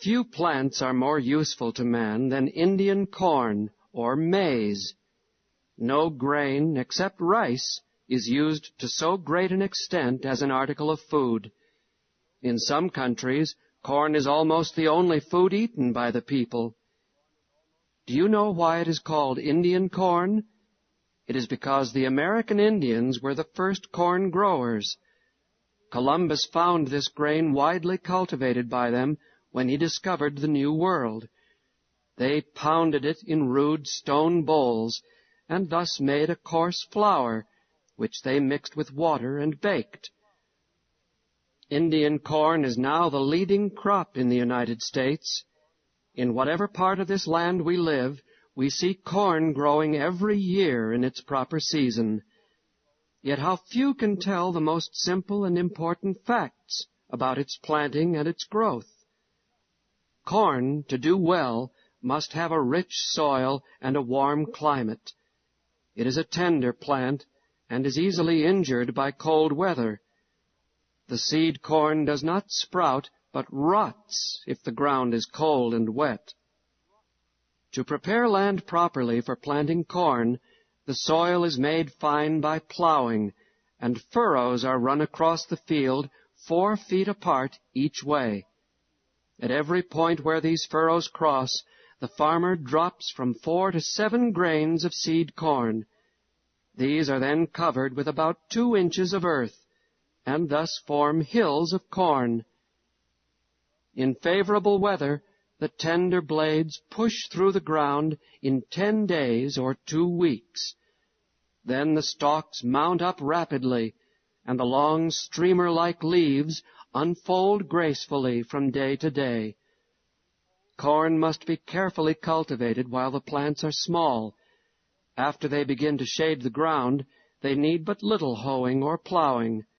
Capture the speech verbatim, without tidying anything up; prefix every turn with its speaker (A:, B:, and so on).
A: Few plants are more useful to man than Indian corn or maize. No grain except rice is used to so great an extent as an article of food. In some countries, corn is almost the only food eaten by the people. Do you know why it is called Indian corn? It is because the American Indians were the first corn growers. Columbus found this grain widely cultivated by them when he discovered the New World. They pounded it in rude stone bowls, and thus made a coarse flour, which they mixed with water and baked. Indian corn is now the leading crop in the United States. In whatever part of this land we live, we see corn growing every year in its proper season. Yet how few can tell the most simple and important facts about its planting and its growth. Corn, to do well, must have a rich soil and a warm climate. It is a tender plant and is easily injured by cold weather. The seed corn does not sprout, but rots if the ground is cold and wet. To prepare land properly for planting corn, the soil is made fine by plowing, and furrows are run across the field four feet apart each way. At every point where these furrows cross, the farmer drops from four to seven grains of seed corn. These are then covered with about two inches of earth, and thus form hills of corn. In favorable weather, the tender blades push through the ground in ten days or two weeks. Then the stalks mount up rapidly, and the long streamer-like leaves unfold gracefully from day to day. Corn must be carefully cultivated while the plants are small. After they begin to shade the ground, they need but little hoeing or plowing.